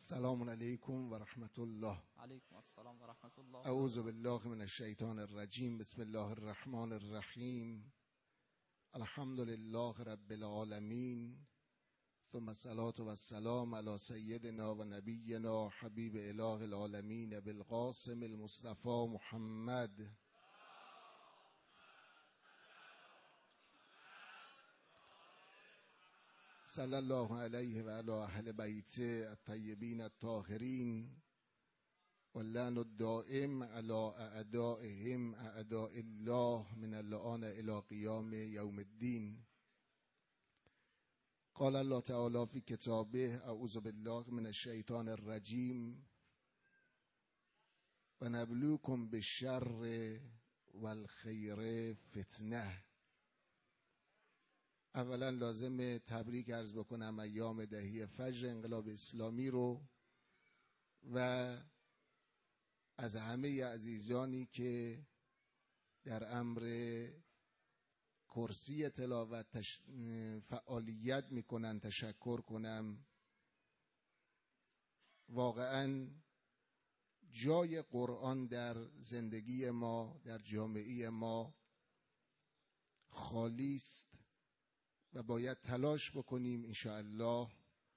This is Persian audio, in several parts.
السلام علیکم و رحمت الله. علیکم السلام و رحمت الله. اعوذ بالله من الشیطان الرجیم. بسم الله الرحمن الرحیم. الحمد لله رب العالمین، ثم الصلاة و السلام علی سیدنا و نبینا حبیب اله العالمین بالقاسم المصطفى محمد. صلی الله علیه و علی اهل بیته الطیبین الطاهرین واللعن الدائم علی اعدائهم اعداء الله من اللعان الی قیام یوم الدین. قال الله تعالی فی کتابه اعوذ بالله من الشیطان الرجیم و نبلوکم بالشر والخیر فتنه. اولا لازم تبریک عرض بکنم ایام دهی فجر انقلاب اسلامی رو و از همه عزیزانی که در امر کرسی تلاوت فعالیت میکنن تشکر کنم. واقعا جای قرآن در زندگی ما، در جامعه ما خالی است و باید تلاش بکنیم انشاءالله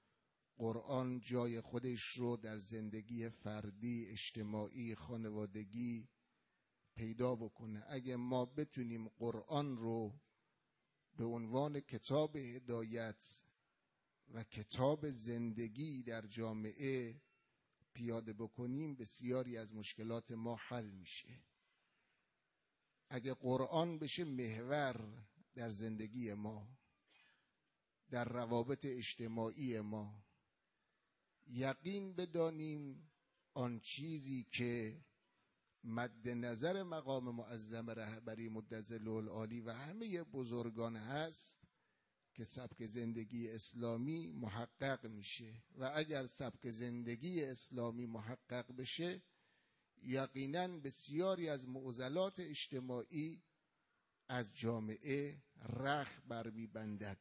قرآن جای خودش رو در زندگی فردی، اجتماعی، خانوادگی پیدا بکنه. اگه ما بتونیم قرآن رو به عنوان کتاب هدایت و کتاب زندگی در جامعه پیاده بکنیم، بسیاری از مشکلات ما حل میشه. اگه قرآن بشه محور در زندگی ما، در روابط اجتماعی ما، یقین بدانیم آن چیزی که مد نظر مقام معظم رهبری مدظل العالی و همه بزرگان هست که سبک زندگی اسلامی محقق میشه و اگر سبک زندگی اسلامی محقق بشه یقینا بسیاری از معضلات اجتماعی از جامعه رخ برمی‌بندد.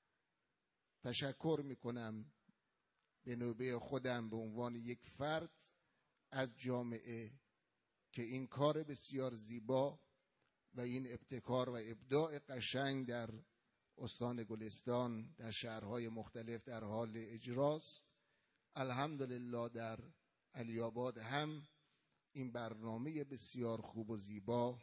تشکر میکنم به نوبه خودم به عنوان یک فرد از جامعه که این کار بسیار زیبا و این ابتکار و ابداع قشنگ در استان گلستان در شهرهای مختلف در حال اجراست. الحمدلله در علی‌آباد هم این برنامه بسیار خوب و زیبا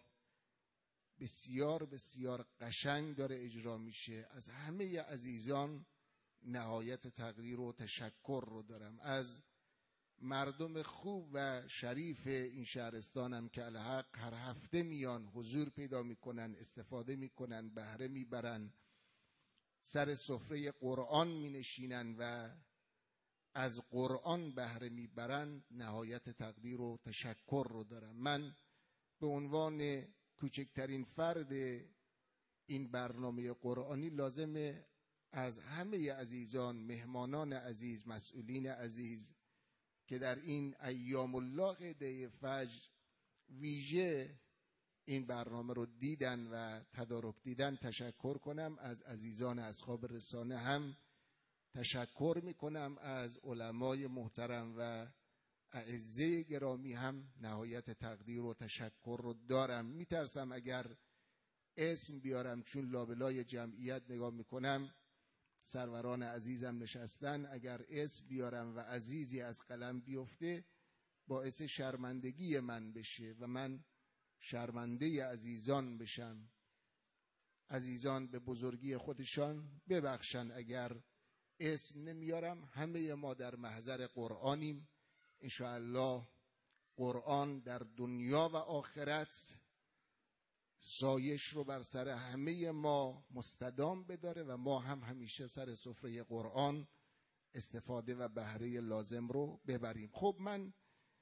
بسیار بسیار قشنگ داره اجرا میشه. از همه عزیزان نهایت تقدیر و تشکر رو دارم. از مردم خوب و شریف این شهرستانم که الحق هر هفته میان حضور پیدا میکنن، استفاده میکنن، بهره میبرن، سر سفره قرآن مینشینن و از قرآن بهره میبرن، نهایت تقدیر و تشکر رو دارم. من به عنوان کوچکترین فرد این برنامه قرآنی لازمه از همه عزیزان، مهمانان عزیز، مسئولین عزیز که در این ایام الله ده فجر ویژه این برنامه رو دیدن و تدارک دیدن تشکر کنم. از عزیزان اصحاب رسانه هم تشکر میکنم. از علمای محترم و اعزه گرامی هم نهایت تقدیر و تشکر رو دارم. میترسم اگر اسم بیارم چون لابلای جمعیت نگاه میکنم سروران عزیزم نشستن، اگر اسم بیارم و عزیزی از قلم بیفته باعث شرمندگی من بشه و من شرمنده عزیزان بشم. عزیزان به بزرگی خودشان ببخشن اگر اسم نمیارم. همه ما در محضر قرآنیم. انشاءالله قرآن در دنیا و آخرت سایش رو بر سر همه ما مستدام بداره و ما هم همیشه سر سفره قرآن استفاده و بهره لازم رو ببریم. خب من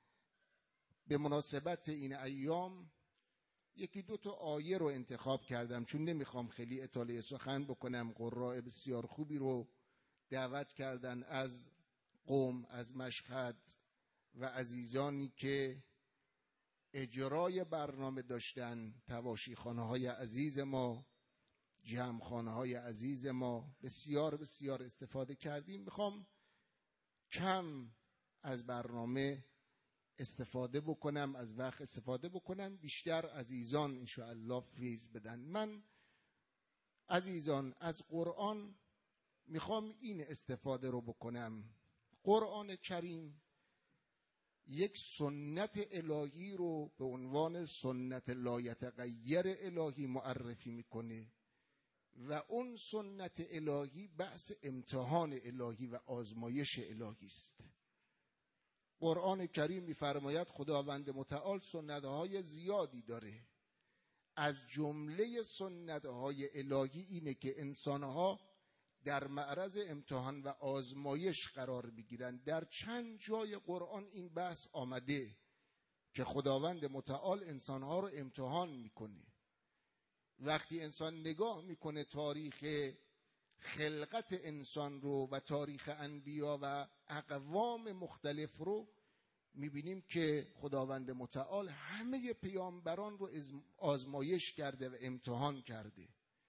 به مناسبت این ایام یکی دو تا آیه رو انتخاب کردم چون نمیخوام خیلی اطاله سخن بکنم. قراء بسیار خوبی رو دعوت کردن از قم، از مشهد و عزیزانی که اجرای برنامه داشتن، تواشیخانه های عزیز ما، جمعخانه های عزیز ما، بسیار بسیار استفاده کردیم. میخوام کم از برنامه استفاده بکنم، از وقت استفاده بکنم، بیشتر عزیزان انشاءالله فیض بدن. من عزیزان از قرآن میخوام این استفاده رو بکنم. قرآن کریم یک سنت الهی رو به عنوان سنت لایتغیر الهی معرفی میکنه و اون سنت الهی بحث امتحان الهی و آزمایش الهی است. قرآن کریم میفرماید خداوند متعال سنت‌های زیادی داره. از جمله سنت‌های الهی اینه که انسان‌ها در معرض امتحان و آزمایش قرار بگیرن. در چند جای قرآن این بحث آمده که خداوند متعال انسان‌ها رو امتحان میکنه. وقتی انسان نگاه میکنه تاریخ خلقت انسان رو و تاریخ انبیا و اقوام مختلف رو، میبینیم که خداوند متعال همه پیامبران رو آزمایش کرده و امتحان کرده.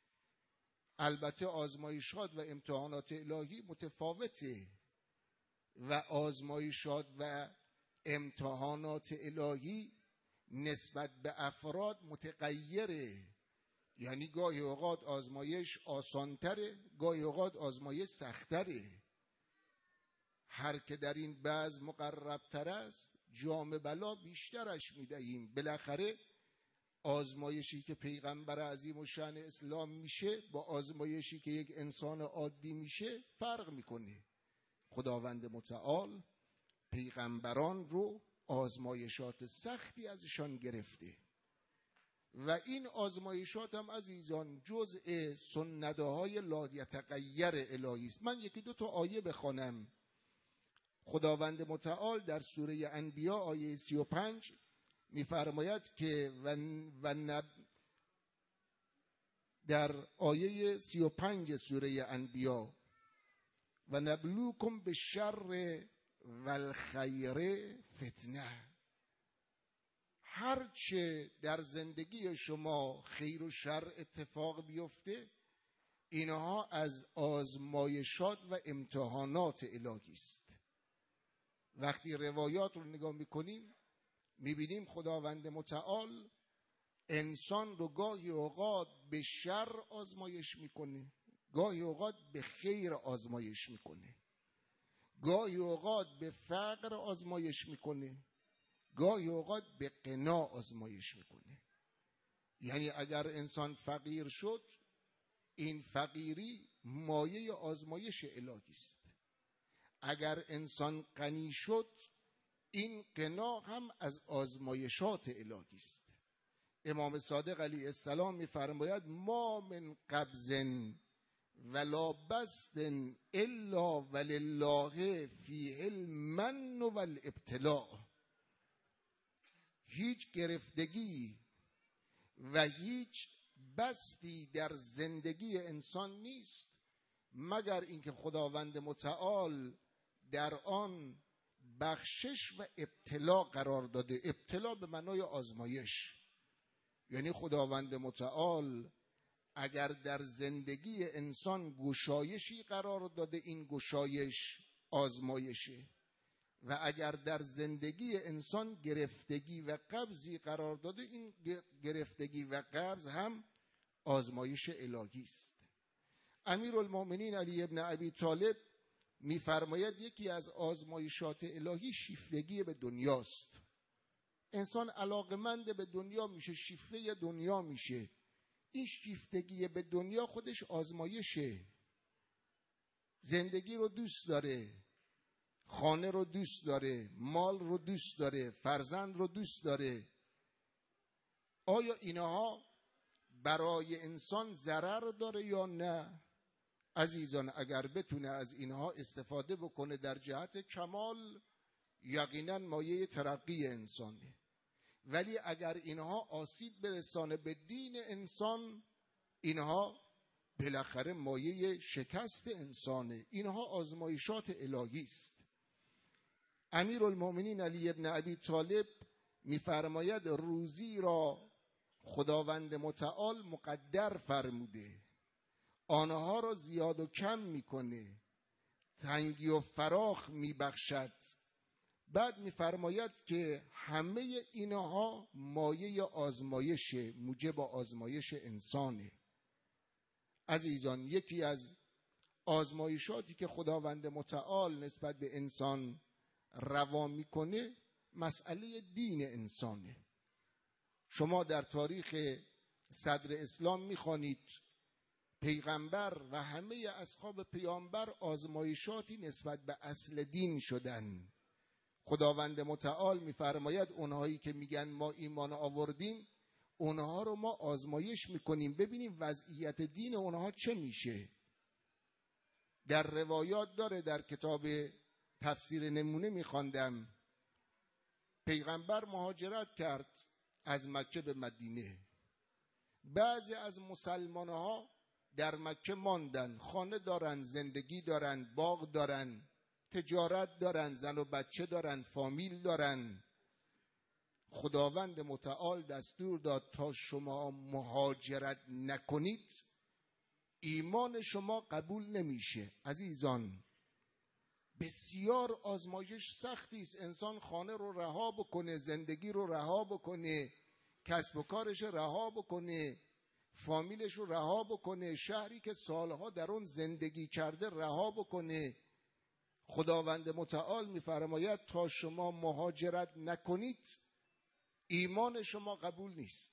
البته آزمایشات و امتحانات الهی متفاوته و آزمایشات و امتحانات الهی نسبت به افراد متغیره. یعنی گاهی اوقات آزمایش آسانتره، گاهی اوقات آزمایش سختره. هر که در این بعض مقربتر است جام بلا بیشترش میدهیم. بالاخره آزمایشی که پیغمبر عظیم الشأن اسلام میشه با آزمایشی که یک انسان عادی میشه فرق میکنه. خداوند متعال پیغمبران رو آزمایشات سختی ازشان گرفته و این آزمایشات هم عزیزان جزء سنت‌های لایتغیر الهی است. من یکی دو تا آیه بخوانم. خداوند متعال در سوره انبیا آیه 35 میفرماید که در آیه 35 سوره انبیا و نبلوکم بالشر والخیر فتنه، هرچه در زندگی شما خیر و شر اتفاق بیفته اینها از آزمایشات و امتحانات الهی است. وقتی روایات رو نگاه میکنیم میبینیم خداوند متعال انسان رو گاهی اوقات به شر آزمایش میکنه، گاهی اوقات به خیر آزمایش میکنه، گاهی اوقات به فقر آزمایش میکنه، گاهی اوقات به غنا آزمایش میکنه. یعنی اگر انسان فقیر شد این فقیری مایه آزمایش الهی است. اگر انسان غنی شد این غنا هم از آزمایشات الهی است. امام صادق علیه السلام میفرماید ما من قبض ولا بسط الا ولله فیه المن والابتلاء. هیچ گرفتگی و هیچ بسطی در زندگی انسان نیست مگر اینکه خداوند متعال در آن بخشش و ابتلا قرار داده. ابتلا به معنای آزمایش. یعنی خداوند متعال اگر در زندگی انسان گشایشی قرار داده این گشایش آزمایشه و اگر در زندگی انسان گرفتگی و قبضی قرار داده این گرفتگی و قبض هم آزمایش الهی است. امیرالمؤمنین علی ابن ابی طالب میفرماید یکی از آزمایشات الهی شیفتگی به دنیاست. انسان علاقمند به دنیا میشه، شیفته دنیا میشه. این شیفتگی به دنیا خودش آزمایشه. زندگی رو دوست داره، خانه رو دوست داره، مال رو دوست داره، فرزند رو دوست داره. آیا اینها برای انسان ضرر داره یا نه؟ عزیزان اگر بتونه از اینها استفاده بکنه در جهت کمال یقینا مایه ترقی انسانه. ولی اگر اینها آسیب برسانه به دین انسان اینها بالاخره مایه شکست انسانه. اینها آزمایشات الهی است. امیرالمؤمنین علی ابن ابی طالب میفرماید روزی را خداوند متعال مقدر فرموده، آنها را زیاد و کم میکنه، تنگی و فراخ میبخشد بعد می‌فرماید که همه اینها مایه آزمایش، موجب آزمایش انسانه. عزیزان، یکی از آزمایشاتی که خداوند متعال نسبت به انسان روا میکنه مسئله دین انسانه. شما در تاریخ صدر اسلام میخوانید پیغمبر و همه اصحاب پیامبر آزمایشاتی نسبت به اصل دین شدن. خداوند متعال میفرماید اونهایی که میگن ما ایمان آوردیم، اونها رو ما آزمایش میکنیم ببینیم وضعیت دین اونها چه میشه. در روایات داره، در کتاب تفسیر نمونه میخواندم، پیغمبر مهاجرت کرد از مکه به مدینه. بعضی از مسلمان‌ها در مکه ماندن، خانه دارن، زندگی دارن، باغ دارن، تجارت دارن، زن و بچه دارن، فامیل دارن. خداوند متعال دستور داد تا شما مهاجرت نکنید ایمان شما قبول نمیشه. عزیزان، بسیار آزمایش سختی است. انسان خانه رو رها بکنه، زندگی رو رها بکنه، کسب و کارش رها بکنه، فامیلش رو رها بکنه، شهری که سالها در اون زندگی کرده رها بکنه. خداوند متعال میفرماید تا شما مهاجرت نکنید ایمان شما قبول نیست.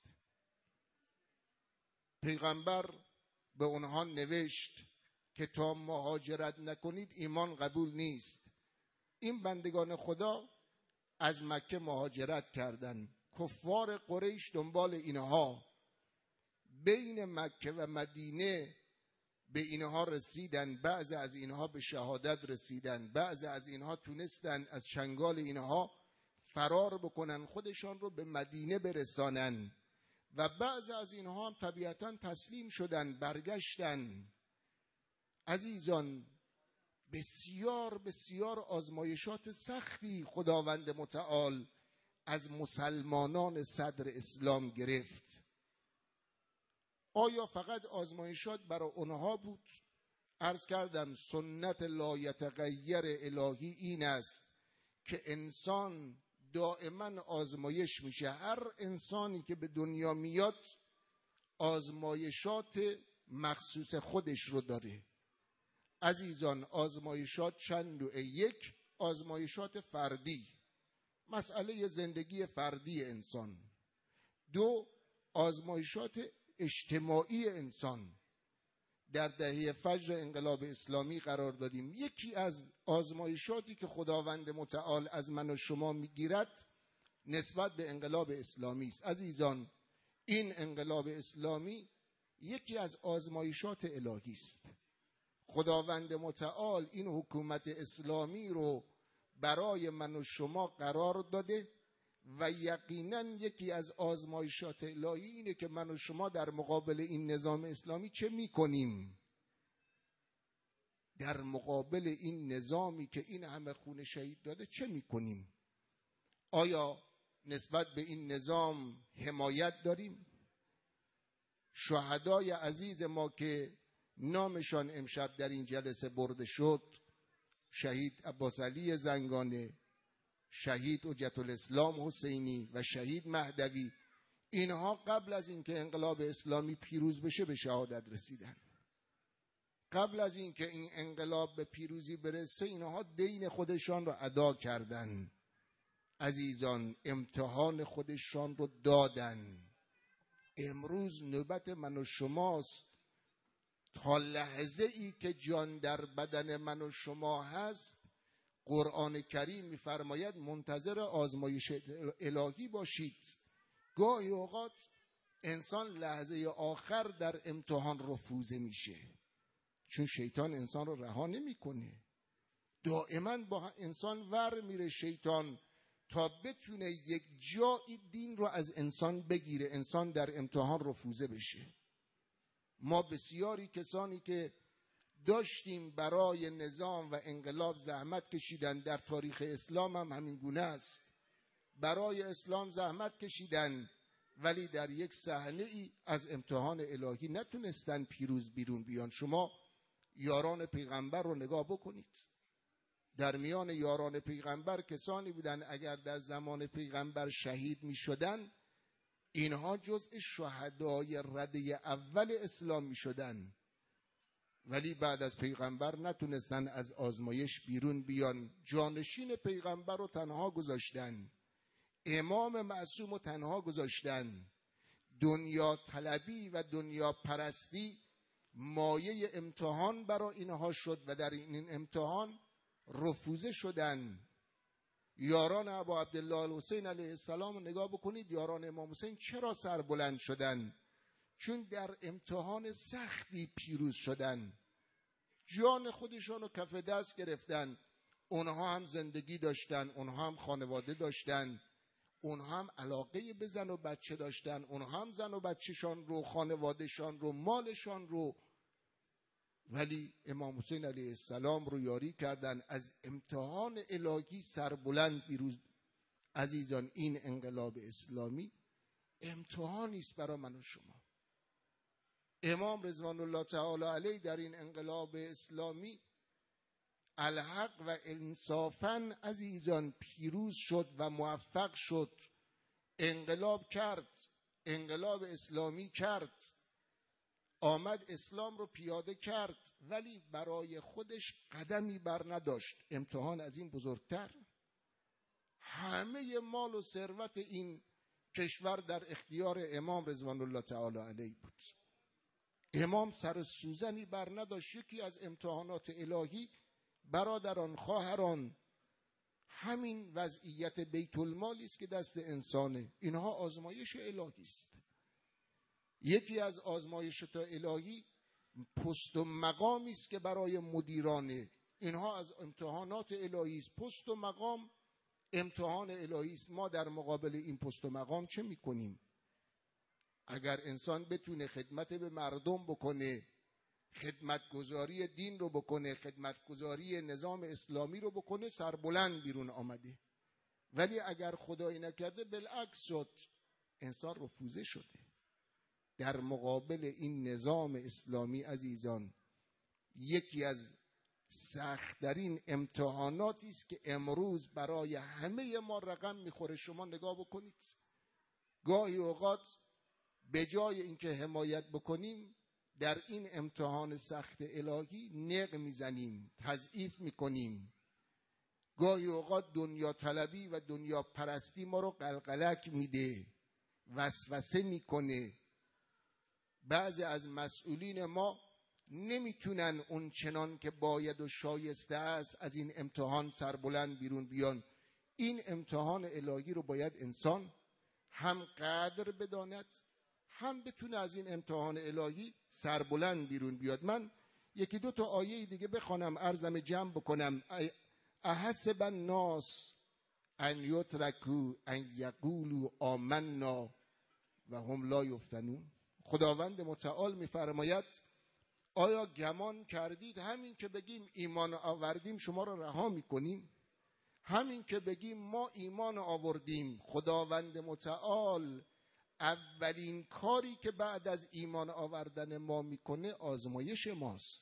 پیغمبر به اونها نوشت که تا مهاجرت نکنید ایمان قبول نیست. این بندگان خدا از مکه مهاجرت کردند. کفار قریش دنبال اینها، بین مکه و مدینه به اینها رسیدن. بعضی از اینها به شهادت رسیدن، بعضی از اینها تونستن از چنگال اینها فرار بکنن، خودشان رو به مدینه برسانن و بعضی از اینها هم طبیعتاً تسلیم شدن، برگشتن. عزیزان، بسیار بسیار آزمایشات سختی خداوند متعال از مسلمانان صدر اسلام گرفت. آیا فقط آزمایشات برای اونها بود؟ عرض کردم سنت لا یتغیر الهی این است که انسان دائما آزمایش میشه. هر انسانی که به دنیا میاد آزمایشات مخصوص خودش رو داره. عزیزان، آزمایشات چند نوعه. یک، آزمایشات فردی، مسئله زندگی فردی انسان. دو، آزمایشات اجتماعی انسان. در دهه فجر انقلاب اسلامی قرار دادیم. یکی از آزمایشاتی که خداوند متعال از من و شما میگیرد نسبت به انقلاب اسلامی است. عزیزان، این انقلاب اسلامی یکی از آزمایشات الهی است. خداوند متعال این حکومت اسلامی رو برای من و شما قرار داده و یقینا یکی از آزمایشات الهی اینه که من و شما در مقابل این نظام اسلامی چه میکنیم؟ در مقابل این نظامی که این همه خون شهید داده چه میکنیم؟ آیا نسبت به این نظام حمایت داریم؟ شهدای عزیز ما که نامشان امشب در این جلسه برده شد، شهید عباس علی زنگانه، شهید حجت الاسلام حسینی و شهید مهدوی، اینها قبل از اینکه انقلاب اسلامی پیروز بشه به شهادت رسیدن. قبل از اینکه این انقلاب به پیروزی برسه اینها دین خودشان رو ادا کردن. عزیزان، امتحان خودشان رو دادن. امروز نوبت من و شماست. تا لحظه ای که جان در بدن من و شما هست، قرآن کریم می‌فرماید منتظر آزمایش الهی باشید. گاهی اوقات انسان لحظه آخر در امتحان رفوزه میشه، چون شیطان انسان رو رها نمی‌کنه. دائما با انسان ور میره شیطان تا بتونه یک جایی دین رو از انسان بگیره، انسان در امتحان رفوزه بشه. ما بسیاری کسانی که داشتیم برای نظام و انقلاب زحمت کشیدن، در تاریخ اسلام هم همین گونه است. برای اسلام زحمت کشیدن ولی در یک صحنه ای از امتحان الهی نتونستن پیروز بیرون بیان. شما یاران پیغمبر رو نگاه بکنید. در میان یاران پیغمبر کسانی بودن اگر در زمان پیغمبر شهید می شدن، اینها جزء شهدای رده اول اسلام می شدن، ولی بعد از پیغمبر نتونستن از آزمایش بیرون بیان. جانشین پیغمبر رو تنها گذاشتن، امام معصوم رو تنها گذاشتن. دنیا طلبی و دنیا پرستی مایه امتحان برای اینها شد و در این امتحان رفوزه شدن. یاران ابا عبدالله الحسین علیه السلام رو نگاه بکنید، یاران امام حسین چرا سربلند شدن؟ چون در امتحان سختی پیروز شدن، جان خودشان رو کف دست گرفتن. اونها هم زندگی داشتن، اونها هم خانواده داشتن، اونها هم علاقه به زن و بچه داشتن، اونها هم زن و بچهشان رو، خانوادهشان رو، مالشان رو، ولی امام حسین علیه السلام رو یاری کردن، از امتحان الهی سربلند بیروز. عزیزان، این انقلاب اسلامی امتحانی است برای من و شما. امام رضوان الله تعالی علیه در این انقلاب اسلامی الحق و انصافاً عزیزان پیروز شد و موفق شد. انقلاب کرد، انقلاب اسلامی کرد، آمد اسلام رو پیاده کرد، ولی برای خودش قدمی بر نداشت. امتحان از این بزرگتر. همه مال و ثروت این کشور در اختیار امام رضوان الله تعالی علیه بود. امام سر سوزنی بر نداشت. یکی از امتحانات الهی برادران، خواهران، همین وضعیت بیت المالی است که دست انسانه. اینها آزمایش الهی است. یکی از آزمایشات الهی پست و مقامی است که برای مدیرانه. اینها از امتحانات الهی است. پست و مقام امتحان الهی است. ما در مقابل این پست و مقام چه میکنیم؟ اگر انسان بتونه خدمت به مردم بکنه، خدمتگزاری دین رو بکنه، خدمتگزاری نظام اسلامی رو بکنه، سربلند بیرون آمده. ولی اگر خدایی نکرده بالعکس شد، انسان رفوزه شده. در مقابل این نظام اسلامی عزیزان، یکی از سخت‌ترین امتحاناتی است که امروز برای همه ما رقم میخوره. شما نگاه بکنید، گاهی اوقات به جای اینکه حمایت بکنیم در این امتحان سخت الهی نق میزنیم، تضعیف میکنیم. گاهی اوقات دنیا طلبی و دنیا پرستی ما رو قلقلک میده، وسوسه میکنه. بعضی از مسئولین ما نمیتونن اون چنان که باید و شایسته است از این امتحان سربلند بیرون بیان. این امتحان الهی رو باید انسان هم قدر بداند، هم بتونه از این امتحان الهی سربلند بیرون بیاد. من یکی دو تا آیه دیگه بخوانم، عرضم جمع بکنم. احسب الناس ان یترکوا ان یقولوا آمنا و هم لا یفتنون. خداوند متعال میفرماید آیا گمان کردید همین که بگیم ایمان آوردیم شما را رها میکنیم؟ همین که بگیم ما ایمان آوردیم، خداوند متعال اولین کاری که بعد از ایمان آوردن ما میکنه آزمایش ماست.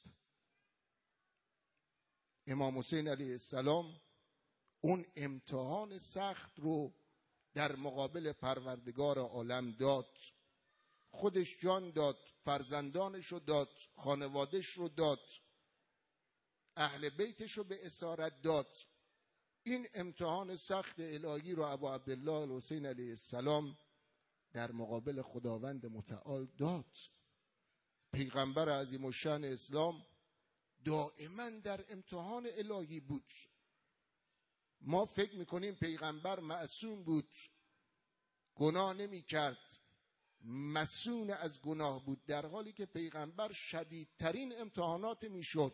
امام حسین علیه السلام اون امتحان سخت رو در مقابل پروردگار عالم داد. خودش جان داد، فرزندانش رو داد، خانوادش رو داد، اهل بیتش رو به اسارت داد. این امتحان سخت الهی رو ابا عبدالله الحسین علیه السلام در مقابل خداوند متعال داد. پیغمبر عظیم الشأن اسلام دائما در امتحان الهی بود. ما فکر میکنیم پیغمبر معصوم بود، گناه نمی کرد، مسئول از گناه بود، در حالی که پیغمبر شدیدترین امتحانات میشد.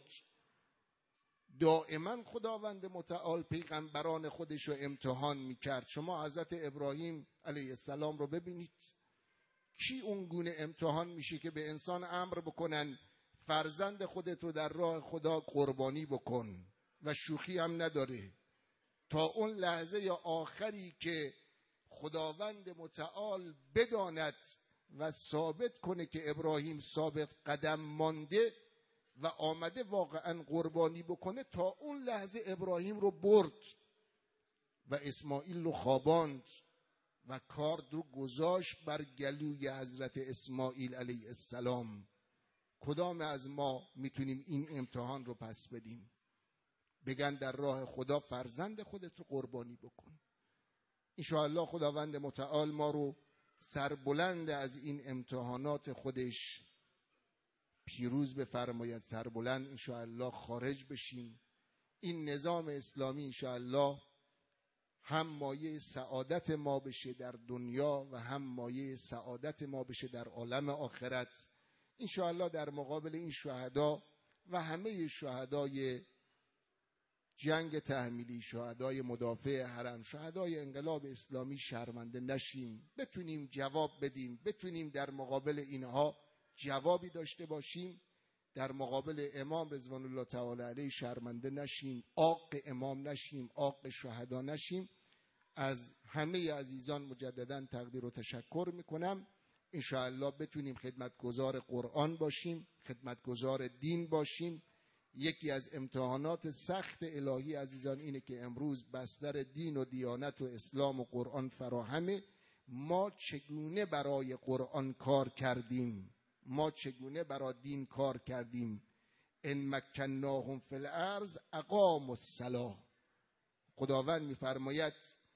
دائما خداوند متعال پیغمبران خودش رو امتحان میکرد. شما حضرت ابراهیم علیه السلام رو ببینید، کی اونگونه امتحان میشه که به انسان امر بکنن فرزند خودت رو در راه خدا قربانی بکن و شوخی هم نداره، تا اون لحظه یا آخری که خداوند متعال بداند و ثابت کنه که ابراهیم ثابت قدم مانده، و آمده واقعا قربانی بکنه، تا اون لحظه ابراهیم رو برد و اسماعیل رو خواباند و کار رو گذاشت بر گلوی حضرت اسماعیل علیه السلام. کدام از ما میتونیم این امتحان رو پس بدیم؟ بگن در راه خدا فرزند خودت رو قربانی بکن. انشاءالله خداوند متعال ما رو سربلند از این امتحانات خودش پیروز بفرماید، سربلند انشاءالله خارج بشیم. این نظام اسلامی انشاءالله هم مایه سعادت ما بشه در دنیا و هم مایه سعادت ما بشه در عالم آخرت انشاءالله. در مقابل این شهدا و همه شهدای جنگ تحمیلی، شهدای مدافع حرم، شهدای انقلاب اسلامی شرمنده نشیم، بتونیم جواب بدیم، بتونیم در مقابل اینها جوابی داشته باشیم. در مقابل امام رضوان الله تعالی علیه شرمنده نشیم، عاق امام نشیم، عاق شهدا نشیم. از همه عزیزان مجددا تقدیر و تشکر میکنم. انشاءالله بتونیم خدمتگزار قرآن باشیم، خدمتگزار دین باشیم. یکی از امتحانات سخت الهی عزیزان اینه که امروز بستر دین و دیانت و اسلام و قرآن فراهمه. ما چگونه برای قرآن کار کردیم؟ ما چگونه برای دین کار کردیم؟ ان مکناهم فی الارض اقاموا الصلاة. خداوند میفرماید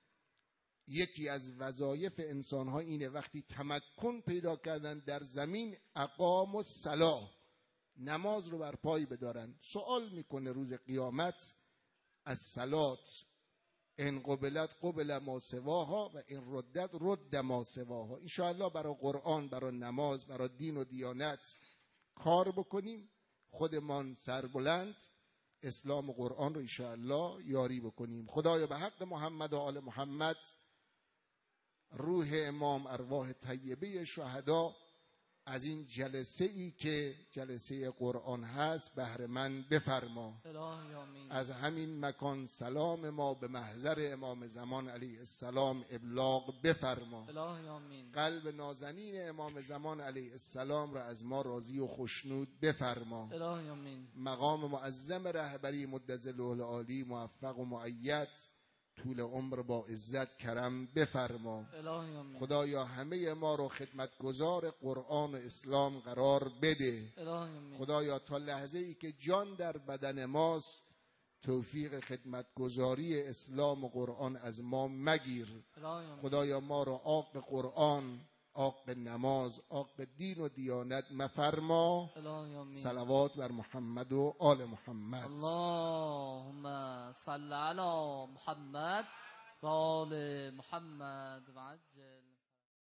یکی از وظایف انسان‌ها اینه وقتی تمکن پیدا کردن در زمین اقاموا الصلاة، نماز رو بر پای بدارن. سوال میکنه روز قیامت از صلات، ان قبلت قبل ما سواها و ان ردت رد ما سواها. انشاءالله برای قرآن، برای نماز، برای دین و دیانت کار بکنیم، خودمان سربلند اسلام و قرآن رو انشاءالله یاری بکنیم. خدایا به حق محمد و آل محمد روح امام، ارواح طیبه شهدا از این جلسه ای که جلسه قرآن هست بهره مند بفرما. از همین مکان سلام ما به محضر امام زمان علیه السلام ابلاغ بفرما. قلب نازنین امام زمان علیه السلام را از ما راضی و خوشنود بفرما. مقام معظم رهبری مدظله العالی موفق و مؤید، طول عمر با عزت کرم بفرما. خدایا همه ما رو خدمتگزار قرآن و اسلام قرار بده. خدایا تا لحظه ای که جان در بدن ماست توفیق خدمتگزاری اسلام و قرآن از ما مگیر. خدایا ما رو عاق قرآن، عاق نماز، عاق دین و دیانت مفرما. صلوات بر محمد و آل محمد. اللهم صل علی محمد و آل محمد و عجل